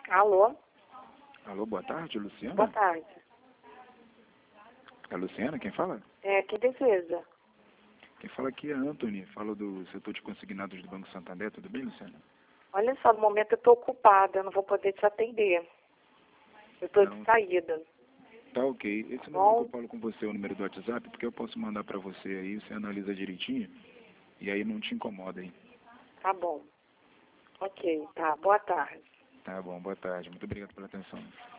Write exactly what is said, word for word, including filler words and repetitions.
Alô? Alô, boa tarde, Luciana? Boa tarde. É a Luciana quem fala? É, que deseja? Quem fala aqui é Anthony, falo do setor de consignados do Banco Santander, tudo bem, Luciana? Olha só, no momento eu estou ocupada, eu não vou poder te atender. Eu estou Não. de saída. Tá ok. Esse número que eu falo com você é o número do WhatsApp, porque eu posso mandar pra você aí, você analisa direitinho, e aí não te incomoda aí. Tá bom. Ok, tá. Boa tarde. Tá bom, boa tarde. Muito obrigado pela atenção.